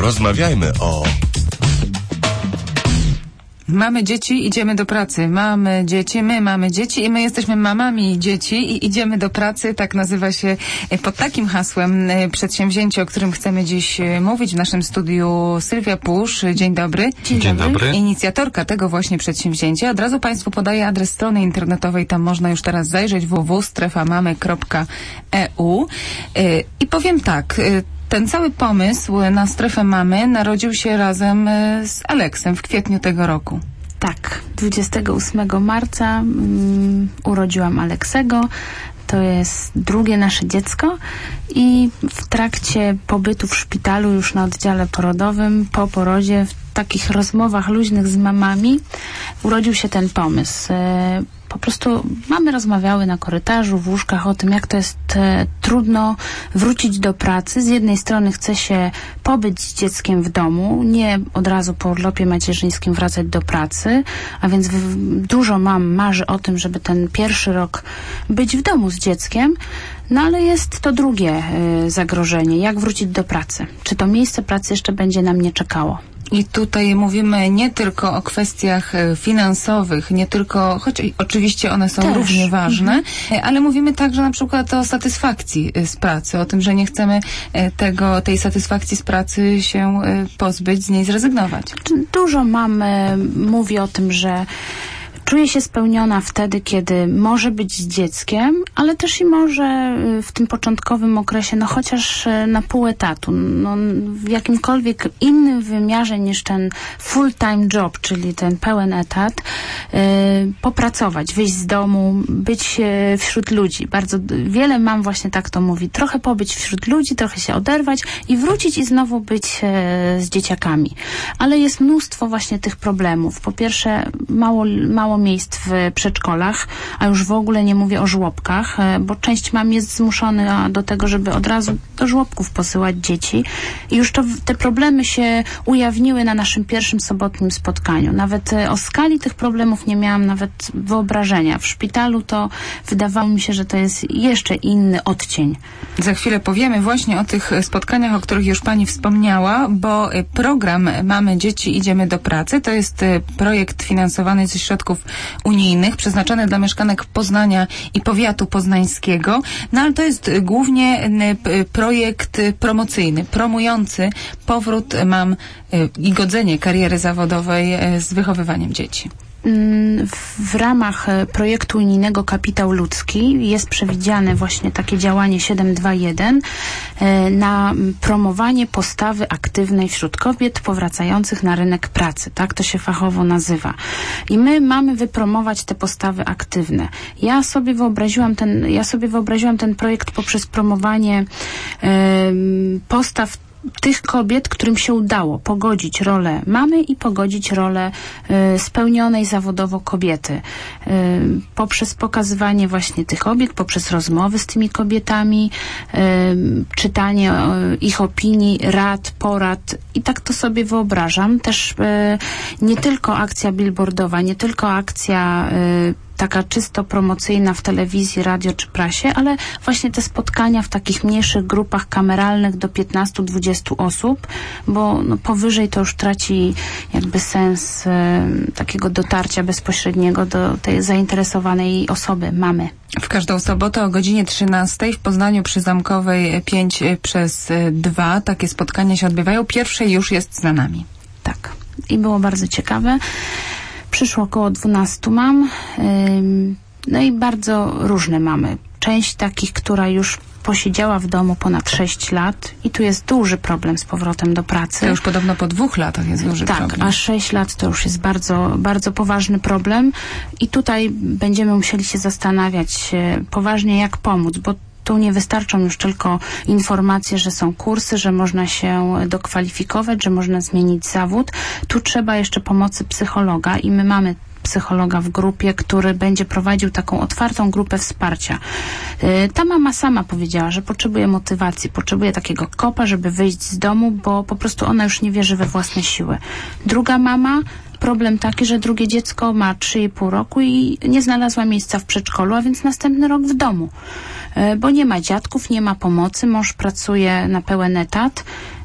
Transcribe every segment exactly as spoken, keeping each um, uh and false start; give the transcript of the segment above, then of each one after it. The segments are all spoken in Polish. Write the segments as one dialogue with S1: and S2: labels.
S1: Porozmawiajmy o...
S2: Mamy dzieci, idziemy do pracy. Mamy dzieci, my mamy dzieci i my jesteśmy mamami dzieci i idziemy do pracy. Tak nazywa się pod takim hasłem przedsięwzięcie, o którym chcemy dziś mówić. W naszym studiu Sylwia Pusz. Dzień dobry.
S3: Dzień, Dzień dobry. dobry.
S2: Inicjatorka tego właśnie przedsięwzięcia. Od razu Państwu podaję adres strony internetowej. Tam można już teraz zajrzeć w w w kropka strefa mamy kropka e u. I powiem tak... Ten cały pomysł na Strefę Mamy narodził się razem z Aleksem w kwietniu tego roku.
S3: Tak, dwudziestego ósmego marca um, urodziłam Aleksego. To jest drugie nasze dziecko i w trakcie pobytu w szpitalu już na oddziale porodowym, po porodzie, w takich rozmowach luźnych z mamami urodził się ten pomysł. Po prostu mamy rozmawiały na korytarzu, w łóżkach o tym, jak to jest e, trudno wrócić do pracy. Z jednej strony chce się pobyć z dzieckiem w domu, nie od razu po urlopie macierzyńskim wracać do pracy, a więc w, dużo mam marzy o tym, żeby ten pierwszy rok być w domu z dzieckiem, no ale jest to drugie e, zagrożenie, jak wrócić do pracy. Czy to miejsce pracy jeszcze będzie na mnie czekało?
S2: I tutaj mówimy nie tylko o kwestiach finansowych, nie tylko, choć oczywiście one są Też. równie ważne, mhm. ale mówimy także na przykład o satysfakcji z pracy, o tym, że nie chcemy tego, tej satysfakcji z pracy się pozbyć, z niej zrezygnować.
S3: Dużo mam mówi o tym, że czuje się spełniona wtedy, kiedy może być z dzieckiem, ale też i może w tym początkowym okresie, no chociaż na pół etatu, no w jakimkolwiek innym wymiarze niż ten full-time job, czyli ten pełen etat, yy, popracować, wyjść z domu, być yy, wśród ludzi. Bardzo wiele mam właśnie tak to mówi. Trochę pobyć wśród ludzi, trochę się oderwać i wrócić i znowu być yy, z dzieciakami. Ale jest mnóstwo właśnie tych problemów. Po pierwsze, mało, mało miejsc w przedszkolach, a już w ogóle nie mówię o żłobkach, bo część mam jest zmuszona do tego, żeby od razu do żłobków posyłać dzieci i już to, te problemy się ujawniły na naszym pierwszym sobotnim spotkaniu. Nawet o skali tych problemów nie miałam nawet wyobrażenia. W szpitalu to wydawało mi się, że to jest jeszcze inny odcień.
S2: Za chwilę powiemy właśnie o tych spotkaniach, o których już Pani wspomniała, bo program Mamy Dzieci, Idziemy do Pracy to jest projekt finansowany ze środków unijnych, przeznaczony dla mieszkanek Poznania i powiatu poznańskiego. No ale to jest głównie projekt promocyjny, promujący powrót mam i godzenie kariery zawodowej z wychowywaniem dzieci.
S3: W ramach projektu unijnego Kapitał Ludzki jest przewidziane właśnie takie działanie siedem dwa jeden na promowanie postawy aktywnej wśród kobiet powracających na rynek pracy. Tak to się fachowo nazywa. I my mamy wypromować te postawy aktywne. Ja sobie wyobraziłam ten, ja sobie wyobraziłam ten projekt poprzez promowanie um, postaw tych kobiet, którym się udało pogodzić rolę mamy i pogodzić rolę y, spełnionej zawodowo kobiety. Y, poprzez pokazywanie właśnie tych kobiet, poprzez rozmowy z tymi kobietami, y, czytanie y, ich opinii, rad, porad i tak to sobie wyobrażam. Też y, nie tylko akcja billboardowa, nie tylko akcja y, taka czysto promocyjna w telewizji, radio czy prasie, ale właśnie te spotkania w takich mniejszych grupach kameralnych do piętnastu do dwudziestu osób, bo no, powyżej to już traci jakby sens e, takiego dotarcia bezpośredniego do tej zainteresowanej osoby, mamy.
S2: W każdą sobotę o godzinie trzynastej w Poznaniu przy Zamkowej pięć przez dwa takie spotkania się odbywają. Pierwsze już jest za nami.
S3: Tak. I było bardzo ciekawe. Przyszło około dwunastu mam, no i bardzo różne mamy. Część takich, która już posiedziała w domu ponad sześć lat i tu jest duży problem z powrotem do pracy.
S2: To już podobno po dwóch latach jest duży
S3: tak,
S2: problem.
S3: Tak, a sześć lat to już jest bardzo, bardzo poważny problem i tutaj będziemy musieli się zastanawiać poważnie, jak pomóc, bo tu nie wystarczą już tylko informacje, że są kursy, że można się dokwalifikować, że można zmienić zawód. Tu trzeba jeszcze pomocy psychologa i my mamy psychologa w grupie, który będzie prowadził taką otwartą grupę wsparcia. Ta mama sama powiedziała, że potrzebuje motywacji, potrzebuje takiego kopa, żeby wyjść z domu, bo po prostu ona już nie wierzy we własne siły. Druga mama, problem taki, że drugie dziecko ma trzy i pół roku i nie znalazła miejsca w przedszkolu, a więc następny rok w domu. Bo nie ma dziadków, nie ma pomocy, mąż pracuje na pełen etat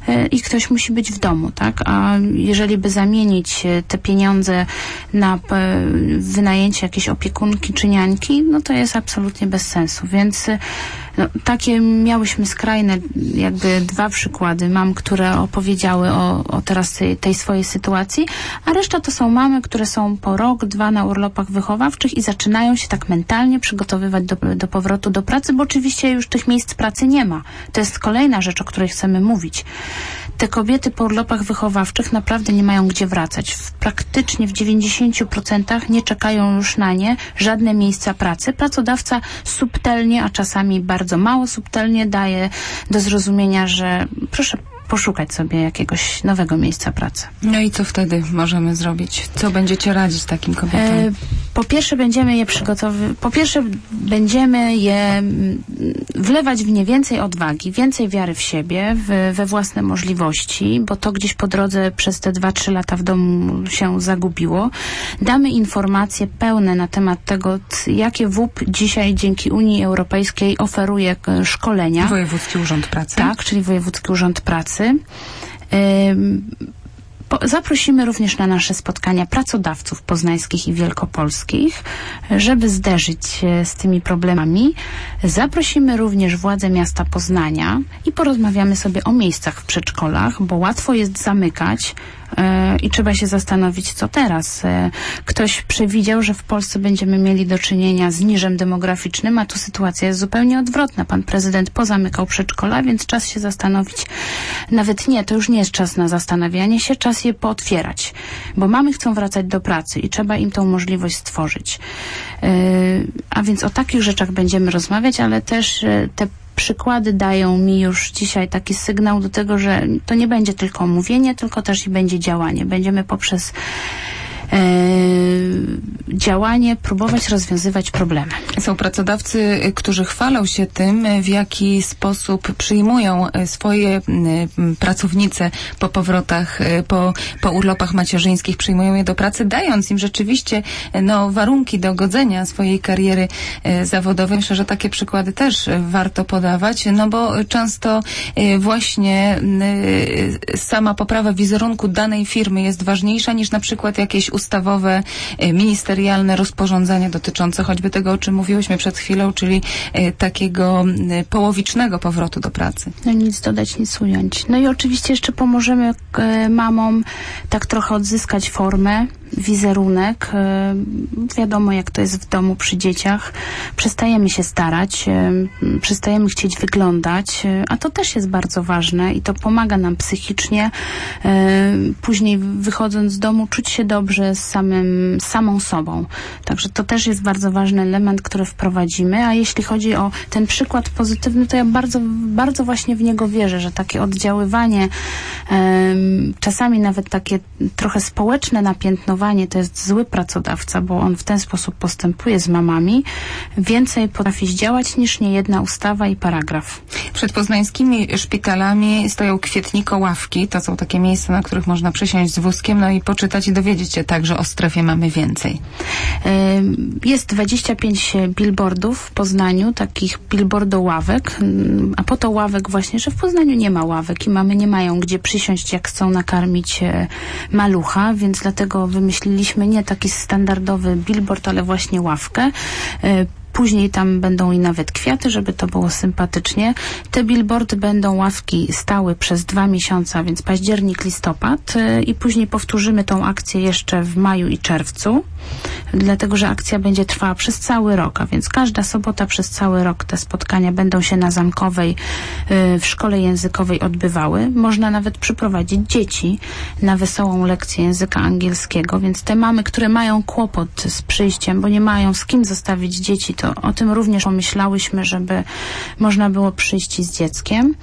S3: i ktoś musi być w domu, tak? A jeżeli by zamienić te pieniądze na wynajęcie jakiejś opiekunki czy niańki, no to jest absolutnie bez sensu. Więc no, takie miałyśmy skrajne jakby dwa przykłady mam, które opowiedziały o, o teraz tej, tej swojej sytuacji, a reszta to są mamy, które są po rok, dwa na urlopach wychowawczych i zaczynają się tak mentalnie przygotowywać do, do powrotu do pracy, bo oczywiście już tych miejsc pracy nie ma. To jest kolejna rzecz, o której chcemy mówić. Te kobiety po urlopach wychowawczych naprawdę nie mają gdzie wracać. W, praktycznie w dziewięćdziesięciu procentach nie czekają już na nie żadne miejsca pracy. Pracodawca subtelnie, a czasami bardzo mało subtelnie daje do zrozumienia, że proszę poszukać sobie jakiegoś nowego miejsca pracy.
S2: No i co wtedy możemy zrobić? Co będziecie radzić takim kobietom? E,
S3: po pierwsze będziemy je przygotowywać, po pierwsze będziemy je wlewać w nie więcej odwagi, więcej wiary w siebie, w, we własne możliwości, bo to gdzieś po drodze przez te dwa, trzy lata w domu się zagubiło. Damy informacje pełne na temat tego, jakie W U P dzisiaj dzięki Unii Europejskiej oferuje szkolenia.
S2: Wojewódzki Urząd Pracy.
S3: Tak, czyli Wojewódzki Urząd Pracy. Zaprosimy również na nasze spotkania pracodawców poznańskich i wielkopolskich, żeby zderzyć się z tymi problemami. Zaprosimy również władze miasta Poznania i porozmawiamy sobie o miejscach w przedszkolach, bo łatwo jest zamykać i trzeba się zastanowić, co teraz. Ktoś przewidział, że w Polsce będziemy mieli do czynienia z niżem demograficznym, a tu sytuacja jest zupełnie odwrotna. Pan prezydent pozamykał przedszkola, więc czas się zastanowić. Nawet nie, to już nie jest czas na zastanawianie się, czas je pootwierać. Bo mamy chcą wracać do pracy i trzeba im tą możliwość stworzyć. A więc o takich rzeczach będziemy rozmawiać, ale też te przykłady dają mi już dzisiaj taki sygnał do tego, że to nie będzie tylko mówienie, tylko też i będzie działanie. Będziemy poprzez e, działanie próbować rozwiązywać problemy.
S2: Są pracodawcy, którzy chwalą się tym, w jaki sposób przyjmują swoje pracownice po powrotach, po, po urlopach macierzyńskich, przyjmują je do pracy, dając im rzeczywiście no, warunki do godzenia swojej kariery zawodowej. Myślę, że takie przykłady też warto podawać, no bo często właśnie sama poprawa wizerunku danej firmy jest ważniejsza niż na przykład jakieś ustawowe, ministerialne rozporządzenia dotyczące choćby tego, o czym mówiłyśmy przed chwilą, czyli takiego połowicznego powrotu do pracy.
S3: No nic dodać, nic ująć. No i oczywiście jeszcze pomożemy mamom tak trochę odzyskać formę, wizerunek. Wiadomo, jak to jest w domu przy dzieciach. Przestajemy się starać, przestajemy chcieć wyglądać, a to też jest bardzo ważne i to pomaga nam psychicznie. Później wychodząc z domu czuć się dobrze z samym, samą sobą. Także to też jest bardzo ważny element, który wprowadzimy, a jeśli chodzi o ten przykład pozytywny, to ja bardzo, bardzo właśnie w niego wierzę, że takie oddziaływanie, czasami nawet takie trochę społeczne napiętnowanie, to jest zły pracodawca, bo on w ten sposób postępuje z mamami. Więcej potrafi zdziałać niż niejedna ustawa i paragraf.
S2: Przed poznańskimi szpitalami stoją kwietniko ławki. To są takie miejsca, na których można przysiąść z wózkiem, no i poczytać i dowiedzieć się także o strefie Mamy Więcej.
S3: Jest dwadzieścia pięć billboardów w Poznaniu, takich billboardoławek, a po to ławek właśnie, że w Poznaniu nie ma ławek i mamy nie mają gdzie przysiąść, jak chcą nakarmić malucha, więc dlatego wymyśliliśmy nie taki standardowy billboard, ale właśnie ławkę. Później tam będą i nawet kwiaty, żeby to było sympatycznie. Te billboardy będą ławki stały przez dwa miesiące, a więc październik, listopad i później powtórzymy tą akcję jeszcze w maju i czerwcu, dlatego że akcja będzie trwała przez cały rok, a więc każda sobota przez cały rok te spotkania będą się na Zamkowej w szkole językowej odbywały. Można nawet przyprowadzić dzieci na wesołą lekcję języka angielskiego, więc te mamy, które mają kłopot z przyjściem, bo nie mają z kim zostawić dzieci, to o tym również pomyślałyśmy, żeby można było przyjść z dzieckiem.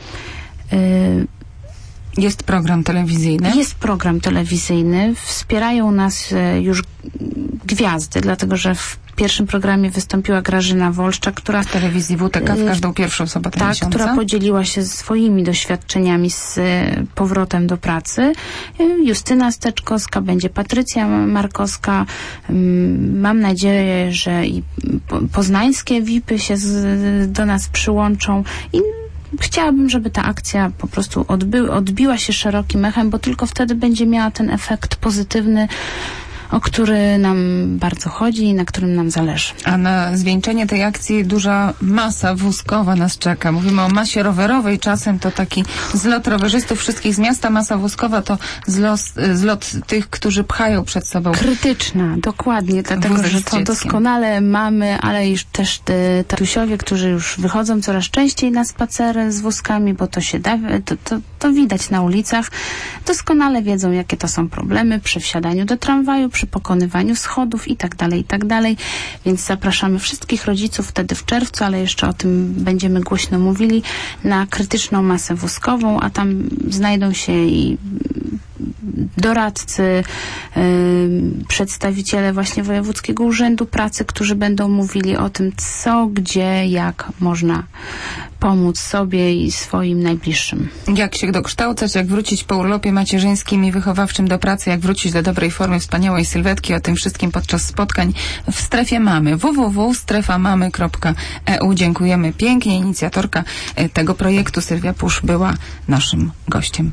S2: Jest program telewizyjny?
S3: Jest program telewizyjny. Wspierają nas już gwiazdy, dlatego że w pierwszym programie wystąpiła Grażyna Wolszczak, która...
S2: W telewizji W T K w każdą pierwszą sobotę
S3: tak,
S2: miesiąca.
S3: która podzieliła się swoimi doświadczeniami z powrotem do pracy. Justyna Steczkowska, będzie Patrycja Markowska. Mam nadzieję, że i poznańskie V I P-y się z, do nas przyłączą i chciałabym, żeby ta akcja po prostu odby- odbiła się szerokim echem, bo tylko wtedy będzie miała ten efekt pozytywny, o który nam bardzo chodzi i na którym nam zależy.
S2: A na zwieńczenie tej akcji duża masa wózkowa nas czeka. Mówimy o masie rowerowej, czasem to taki zlot rowerzystów wszystkich z miasta. Masa wózkowa to zlot, zlot tych, którzy pchają przed sobą.
S3: Krytyczna, dokładnie, dlatego,
S2: wózek
S3: że
S2: z
S3: to
S2: dzieckiem.
S3: doskonale mamy, ale już też te tatusiowie, którzy już wychodzą coraz częściej na spacery z wózkami, bo to się da, to, to, to widać na ulicach, doskonale wiedzą, jakie to są problemy przy wsiadaniu do tramwaju, przy pokonywaniu schodów i tak dalej, i tak dalej. Więc zapraszamy wszystkich rodziców wtedy w czerwcu, ale jeszcze o tym będziemy głośno mówili, na krytyczną masę wózkową, a tam znajdą się i doradcy, yy, przedstawiciele właśnie Wojewódzkiego Urzędu Pracy, którzy będą mówili o tym, co, gdzie, jak można pomóc sobie i swoim najbliższym.
S2: Jak się dokształcać, jak wrócić po urlopie macierzyńskim i wychowawczym do pracy, jak wrócić do dobrej formy, wspaniałej sylwetki, o tym wszystkim podczas spotkań w Strefie Mamy. w w w kropka strefa mamy kropka e u. Dziękujemy pięknie. Inicjatorka tego projektu, Sylwia Pusz, była naszym gościem.